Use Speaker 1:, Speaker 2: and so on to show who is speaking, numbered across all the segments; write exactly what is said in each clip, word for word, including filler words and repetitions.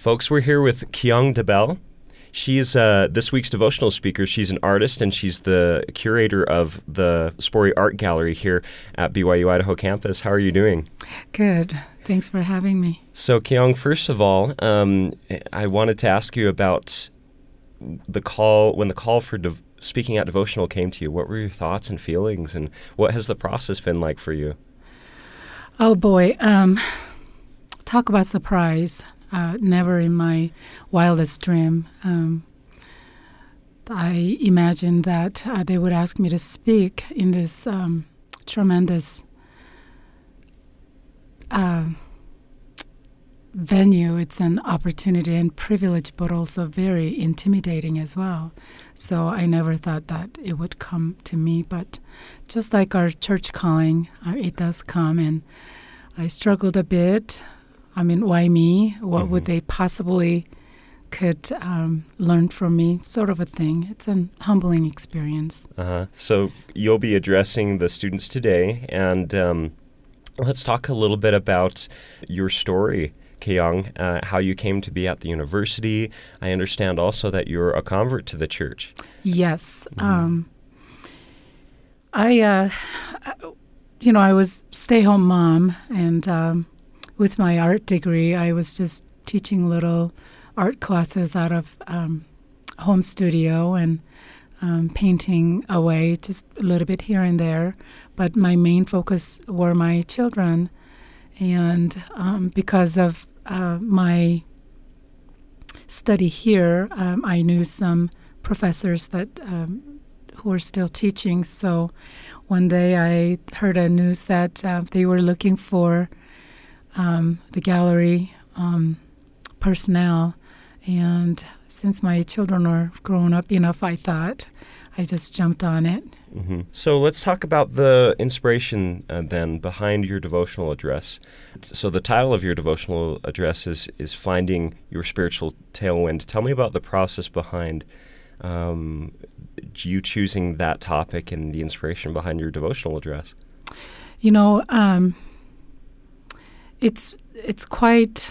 Speaker 1: Folks, we're here with Keong DeBell. She's uh, this week's devotional speaker. She's an artist, and she's the curator of the Spory Art Gallery here at B Y U Idaho campus. How are you doing?
Speaker 2: Good. Thanks for having me.
Speaker 1: So, Keong, first of all, um, I wanted to ask you about the call, when the call for dev- speaking at devotional came to you. What were your thoughts and feelings, and what has the process been like for you?
Speaker 2: Oh, boy. Um, talk about surprise. Uh, never in my wildest dream. Um, I imagined that uh, they would ask me to speak in this um, tremendous uh, venue. It's an opportunity and privilege, but also very intimidating as well. So I never thought that it would come to me. But just like our church calling, uh, it does come. And I struggled a bit. I mean, why me? What mm-hmm. would they possibly could um, learn from me? Sort of a thing. It's a humbling experience.
Speaker 1: Uh-huh. So you'll be addressing the students today, and um, let's talk a little bit about your story, Keong, uh, how you came to be at the university. I understand also that you're a convert to the church.
Speaker 2: Yes. Mm-hmm. Um, I, uh, you know, I was stay-home mom, and um, with my art degree, I was just teaching little art classes out of um, home studio and um, painting away just a little bit here and there. But my main focus were my children. And um, because of uh, my study here, um, I knew some professors that um, who were still teaching. So one day I heard a news that uh, they were looking for Um, the gallery um, personnel, and since my children are grown up enough, I thought I just jumped on it.
Speaker 1: Mm-hmm. So let's talk about the inspiration uh, then behind your devotional address. So the title of your devotional address is, is Finding Your Spiritual Tailwind. Tell me about the process behind um, you choosing that topic and the inspiration behind your devotional address.
Speaker 2: You know, um, It's it's quite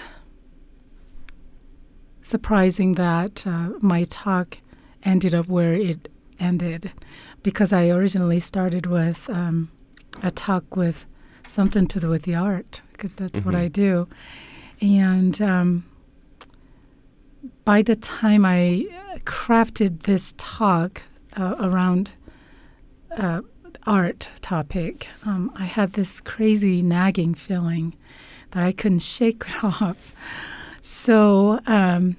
Speaker 2: surprising that uh, my talk ended up where it ended, because I originally started with um, a talk with something to do with the art, because that's mm-hmm. what I do. And um, by the time I crafted this talk uh, around uh, art topic, um, I had this crazy nagging feeling that I couldn't shake it off. So um,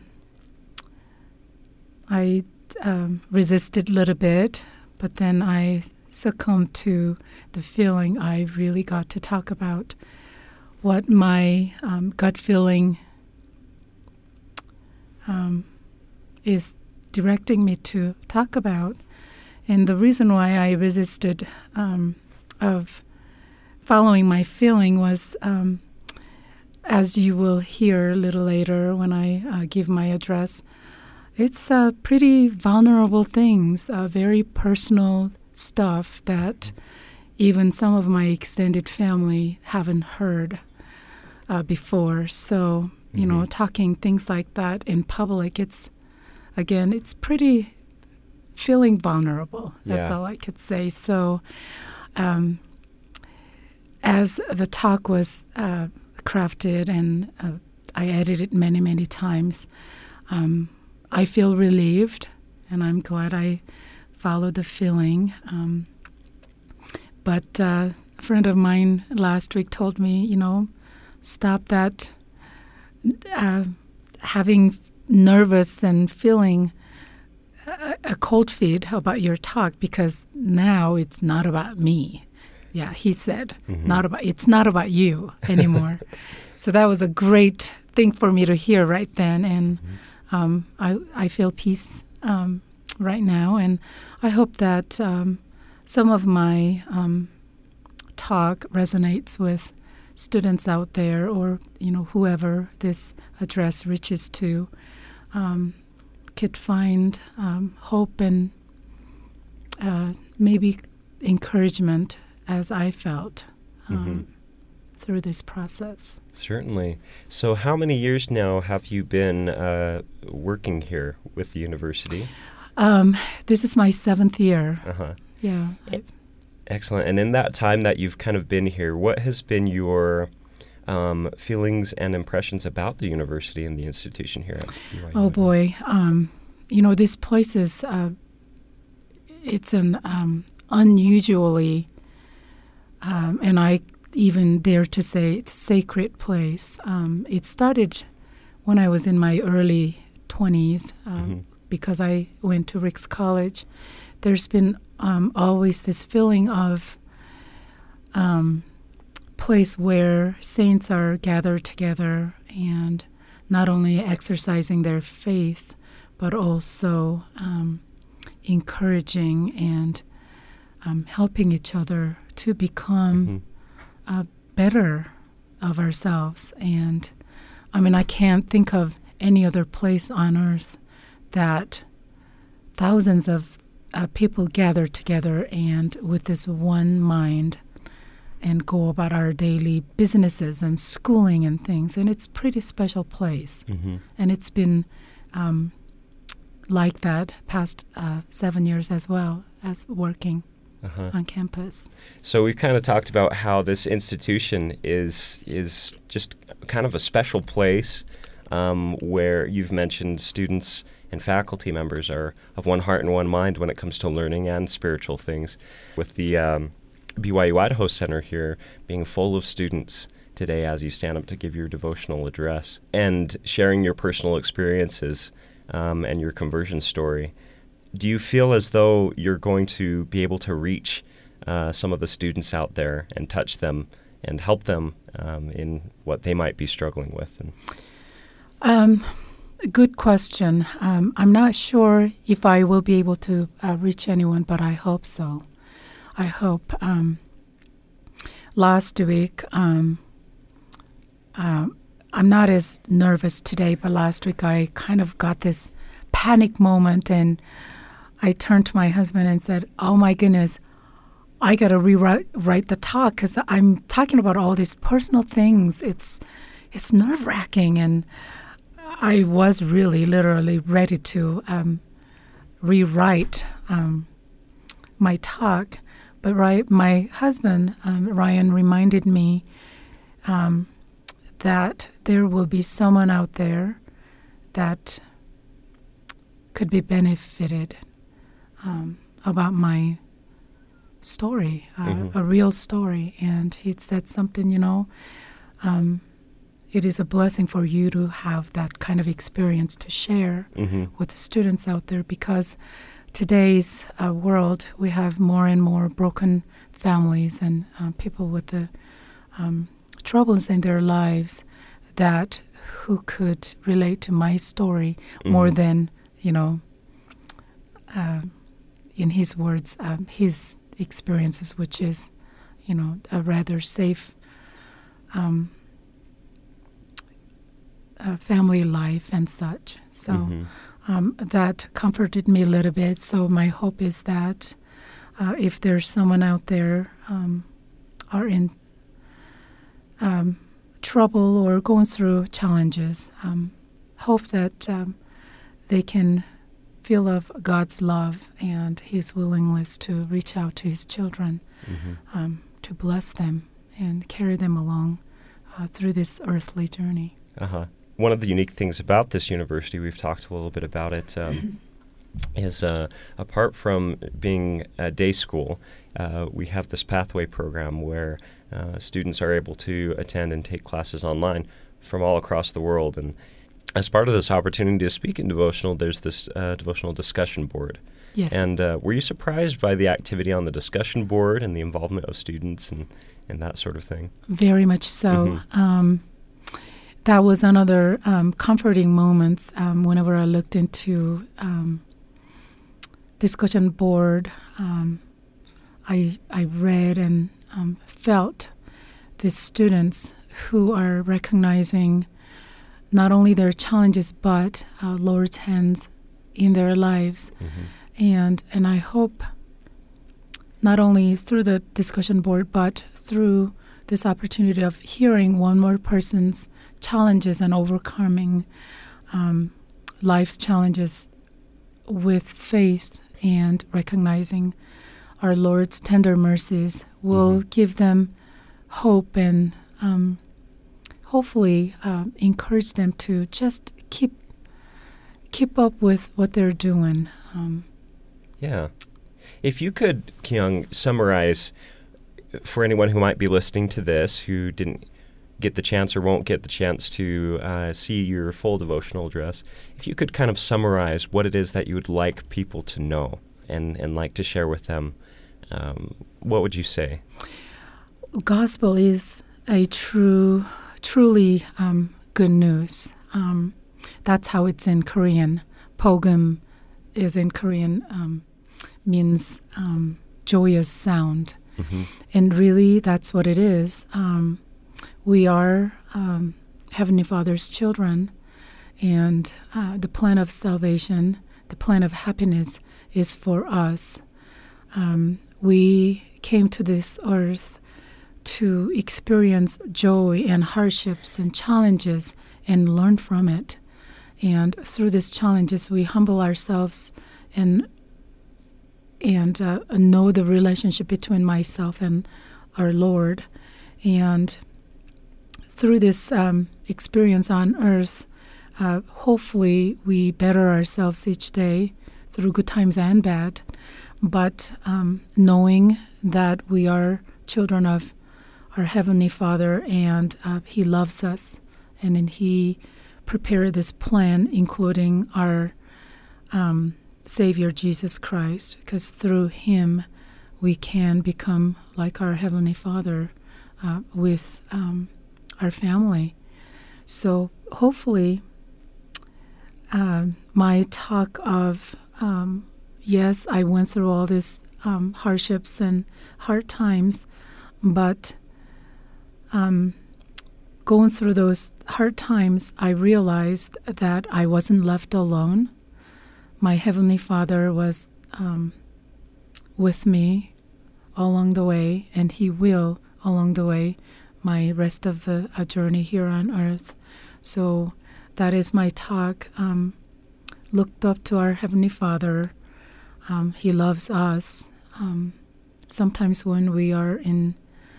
Speaker 2: I um, resisted a little bit, but then I succumbed to the feeling I really got to talk about what my um, gut feeling um, is directing me to talk about. And the reason why I resisted um, of following my feeling was um, as you will hear a little later when I uh, give my address, it's uh, pretty vulnerable things, uh, very personal stuff that even some of my extended family haven't heard uh, before. So, you mm-hmm. know, talking things like that in public, it's, again, it's pretty feeling vulnerable. That's yeah. all I could say. So um, as the talk was uh, crafted and uh, I edited many, many times, um, I feel relieved, and I'm glad I followed the feeling. Um, but uh, a friend of mine last week told me, you know, stop that uh, having nervous and feeling a, a cold feet about your talk, because now it's not about me. Yeah, he said, mm-hmm. not about it's not about you anymore. So that was a great thing for me to hear right then, and mm-hmm. um, I I feel peace um, right now, and I hope that um, some of my um, talk resonates with students out there, or you know whoever this address reaches to, um, could find um, hope and uh, maybe encouragement as I felt. Um,
Speaker 1: mm-hmm.
Speaker 2: through this process.
Speaker 1: Certainly. So how many years now have you been uh, working here with the university?
Speaker 2: Um, this is my seventh year.
Speaker 1: Uh-huh.
Speaker 2: Yeah.
Speaker 1: Excellent. And in that time that you've kind of been here, what has been your um, feelings and impressions about the university and the institution here at B Y U?
Speaker 2: Oh, boy. Um, you know, this place is, uh, it's an um, unusually, um, and I even dare to say it's a sacred place. Um, it started when I was in my early twenties um, mm-hmm. because I went to Ricks College. There's been um, always this feeling of um, place where saints are gathered together and not only exercising their faith, but also um, encouraging and um, helping each other to become mm-hmm. Uh, better of ourselves. And I mean, I can't think of any other place on earth that thousands of uh, people gather together and with this one mind and go about our daily businesses and schooling and things. And it's a pretty special place. Mm-hmm. And it's been um, like that past uh, seven years as well as working Uh-huh. on campus.
Speaker 1: So we've kind of talked about how this institution is is just kind of a special place um, where you've mentioned students and faculty members are of one heart and one mind when it comes to learning and spiritual things. With the um, B Y U Idaho Center here being full of students today as you stand up to give your devotional address and sharing your personal experiences um, and your conversion story, do you feel as though you're going to be able to reach uh, some of the students out there and touch them and help them um, in what they might be struggling with? And
Speaker 2: um, good question. Um, I'm not sure if I will be able to uh, reach anyone, but I hope so. I hope. Um, last week, um, uh, I'm not as nervous today, but last week I kind of got this panic moment and I turned to my husband and said, oh, my goodness, I got to rewrite write the talk because I'm talking about all these personal things. It's it's nerve-wracking. And I was really literally ready to um, rewrite um, my talk. But right, my husband, um, Ryan, reminded me um, that there will be someone out there that could be benefited Um, about my story, uh, mm-hmm. a real story. And he said something, you know, um, it is a blessing for you to have that kind of experience to share mm-hmm. with the students out there because today's uh, world, we have more and more broken families and uh, people with the um, troubles in their lives that who could relate to my story mm-hmm. more than, you know, uh, in his words, um, his experiences, which is, you know, a rather safe um, uh, family life and such. So mm-hmm. um, that comforted me a little bit. So my hope is that uh, if there's someone out there um, are in um, trouble or going through challenges, um, hope that um, they can feel of God's love and his willingness to reach out to his children, mm-hmm. um, to bless them and carry them along uh, through this earthly journey.
Speaker 1: Uh-huh. One of the unique things about this university, we've talked a little bit about it, um, is uh, apart from being a day school, uh, we have this pathway program where uh, students are able to attend and take classes online from all across the world. And as part of this opportunity to speak in devotional, there's this uh, devotional discussion board.
Speaker 2: Yes.
Speaker 1: And uh, were you surprised by the activity on the discussion board and the involvement of students and, and that sort of thing?
Speaker 2: Very much so. Mm-hmm. Um, that was another um, comforting moment um, whenever I looked into um, discussion board. Um, I I read and um, felt the students who are recognizing not only their challenges, but uh, Lord's hands in their lives. Mm-hmm. And and I hope not only through the discussion board, but through this opportunity of hearing one more person's challenges and overcoming um, life's challenges with faith and recognizing our Lord's tender mercies will mm-hmm. give them hope and um, hopefully uh, encourage them to just keep keep up with what they're doing. Um,
Speaker 1: yeah. If you could, Kyung, summarize for anyone who might be listening to this who didn't get the chance or won't get the chance to uh, see your full devotional address, if you could kind of summarize what it is that you would like people to know and, and like to share with them, um, what would you say?
Speaker 2: Gospel is a true, truly um, good news. Um, that's how it's in Korean. Pogum is in Korean, um, means um, joyous sound. Mm-hmm. And really, that's what it is. Um, we are um, Heavenly Father's children, and uh, the plan of salvation, the plan of happiness is for us. Um, we came to this earth to experience joy and hardships and challenges and learn from it. And through these challenges, we humble ourselves and and uh, know the relationship between myself and our Lord. And through this um, experience on earth, uh, hopefully we better ourselves each day through good times and bad. But um, knowing that we are children of our Heavenly Father and uh, He loves us, and then He prepared this plan, including our um, Savior Jesus Christ, because through Him we can become like our Heavenly Father uh, with um, our family. So hopefully uh, my talk of, um, yes, I went through all these um, hardships and hard times, but um, going through those hard times, I realized that I wasn't left alone. My Heavenly Father was um, with me along the way, and He will along the way my rest of the uh, journey here on earth. So that is my talk. Um, looked up to our Heavenly Father. Um, he loves us. Um, sometimes when we are in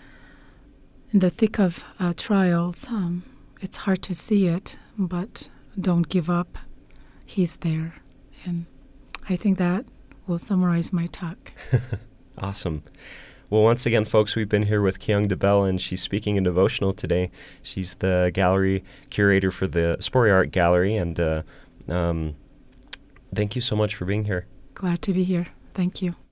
Speaker 2: in the thick of uh, trials, um, it's hard to see it, but don't give up. He's there. And I think that will summarize my talk.
Speaker 1: Awesome. Well, once again, folks, we've been here with Kyung DeBell, and she's speaking in devotional today. She's the gallery curator for the Spory Art Gallery, and uh, um, thank you so much for being here.
Speaker 2: Glad to be here. Thank you.